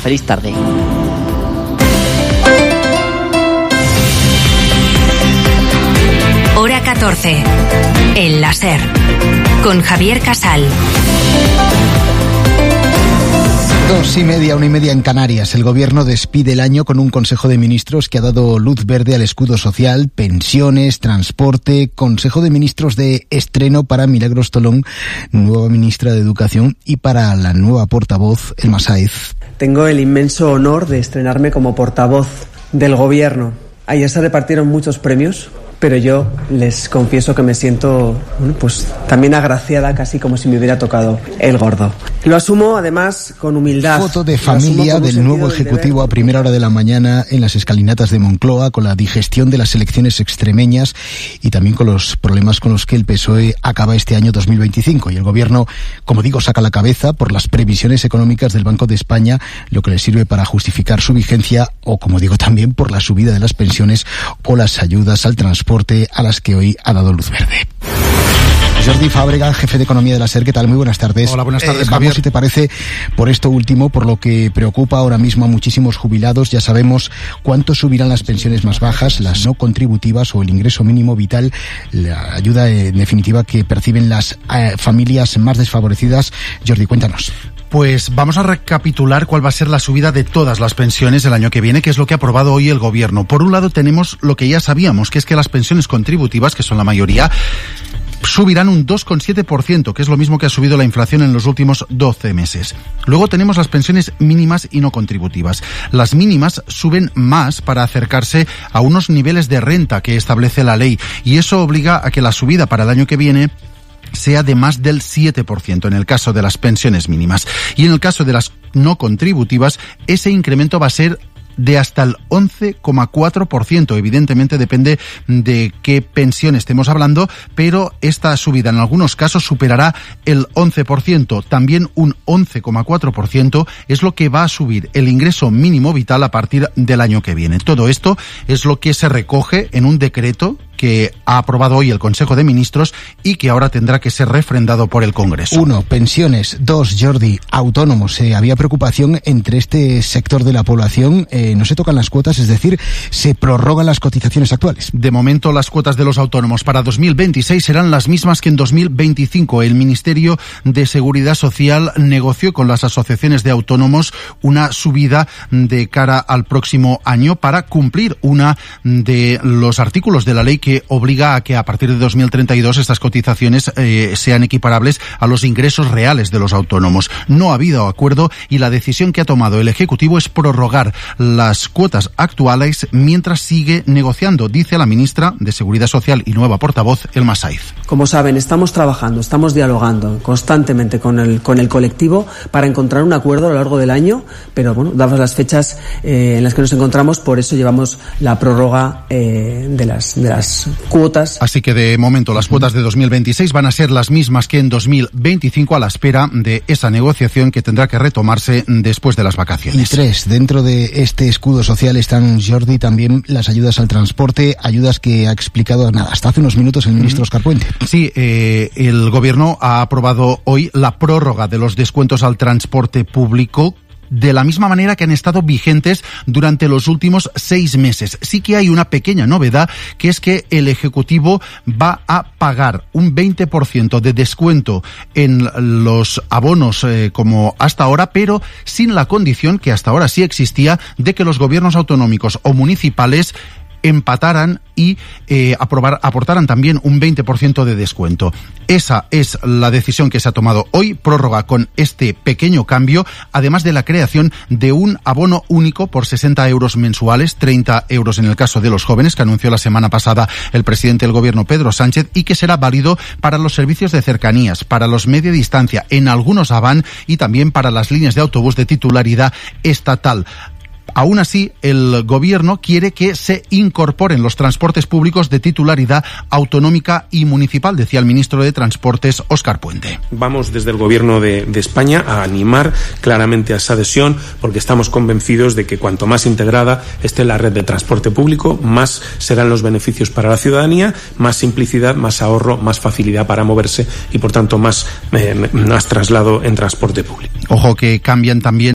Feliz tarde. Hora 14. El láser. Con Javier Casal. 2:30, 1:30 en Canarias. El Gobierno despide el año con un Consejo de Ministros que ha dado luz verde al escudo social, pensiones, transporte. Consejo de Ministros de estreno para Milagros Tolón, nueva ministra de Educación, y para la nueva portavoz, Elma Sáez. Tengo el inmenso honor de estrenarme como portavoz del Gobierno. Ayer se repartieron muchos premios, pero yo les confieso que me siento, pues también agraciada, casi como si me hubiera tocado el gordo. Lo asumo además con humildad. Foto de familia del nuevo Ejecutivo a primera hora de la mañana en las escalinatas de Moncloa, con la digestión de las elecciones extremeñas y también con los problemas con los que el PSOE acaba este año 2025. Y el Gobierno, como digo, saca la cabeza por las previsiones económicas del Banco de España, lo que le sirve para justificar su vigencia, o como digo también por la subida de las pensiones o las ayudas al transporte a las que hoy ha dado luz verde. Jordi Fábrega, jefe de Economía de la SER, ¿qué tal? Muy buenas tardes. Hola, buenas tardes, Vamos, Javier. si te parece, por esto último, por lo que preocupa ahora mismo a muchísimos jubilados. Ya sabemos cuánto subirán las pensiones más bajas, las no contributivas o el ingreso mínimo vital, la ayuda en definitiva que perciben las familias más desfavorecidas. Jordi, cuéntanos. Pues vamos a recapitular cuál va a ser la subida de todas las pensiones el año que viene, que es lo que ha aprobado hoy el Gobierno. Por un lado tenemos lo que ya sabíamos, que es que las pensiones contributivas, que son la mayoría, subirán un 2,7%, que es lo mismo que ha subido la inflación en los últimos 12 meses. Luego tenemos las pensiones mínimas y no contributivas. Las mínimas suben más para acercarse a unos niveles de renta que establece la ley, y eso obliga a que la subida para el año que viene sea de más del 7% en el caso de las pensiones mínimas. Y en el caso de las no contributivas, ese incremento va a ser de hasta el 11,4%. Evidentemente depende de qué pensión estemos hablando, pero esta subida en algunos casos superará el 11%. También un 11,4% es lo que va a subir el ingreso mínimo vital a partir del año que viene. Todo esto es lo que se recoge en un decreto que ha aprobado hoy el Consejo de Ministros y que ahora tendrá que ser refrendado por el Congreso. 1. Pensiones. 2. Jordi, autónomos. Había preocupación entre este sector de la población. No se tocan las cuotas, es decir, se prorrogan las cotizaciones actuales. De momento, las cuotas de los autónomos para 2026 serán las mismas que en 2025. El Ministerio de Seguridad Social negoció con las asociaciones de autónomos una subida de cara al próximo año para cumplir una de los artículos de la ley que obliga a que a partir de 2032 estas cotizaciones sean equiparables a los ingresos reales de los autónomos. No ha habido acuerdo y la decisión que ha tomado el Ejecutivo es prorrogar las cuotas actuales mientras sigue negociando, dice la ministra de Seguridad Social y nueva portavoz, Elma Sáez. Como saben, estamos trabajando, estamos dialogando constantemente con el colectivo para encontrar un acuerdo a lo largo del año, pero bueno, dadas las fechas en las que nos encontramos, por eso llevamos la prórroga de las cuotas. Así que de momento las cuotas de 2026 van a ser las mismas que en 2025 a la espera de esa negociación que tendrá que retomarse después de las vacaciones. Y 3, dentro de este escudo social están, Jordi, también las ayudas al transporte, ayudas que ha explicado hasta hace unos minutos el ministro Óscar Puente. Sí, el Gobierno ha aprobado hoy la prórroga de los descuentos al transporte público, de la misma manera que han estado vigentes durante los últimos 6 meses. Sí que hay una pequeña novedad, que es que el Ejecutivo va a pagar un 20% de descuento en los abonos como hasta ahora, pero sin la condición que hasta ahora sí existía de que los gobiernos autonómicos o municipales empataran y aportaran también un 20% de descuento. Esa es la decisión que se ha tomado hoy, prórroga con este pequeño cambio, además de la creación de un abono único por 60 euros mensuales, 30 euros en el caso de los jóvenes, que anunció la semana pasada el presidente del Gobierno, Pedro Sánchez, y que será válido para los servicios de cercanías, para los media distancia, en algunos AVAN y también para las líneas de autobús de titularidad estatal. Aún así, el Gobierno quiere que se incorporen los transportes públicos de titularidad autonómica y municipal, decía el ministro de Transportes, Óscar Puente. Vamos desde el Gobierno de España a animar claramente a esa adhesión, porque estamos convencidos de que cuanto más integrada esté la red de transporte público, más serán los beneficios para la ciudadanía, más simplicidad, más ahorro, más facilidad para moverse y, por tanto, más traslado en transporte público. Ojo que cambian también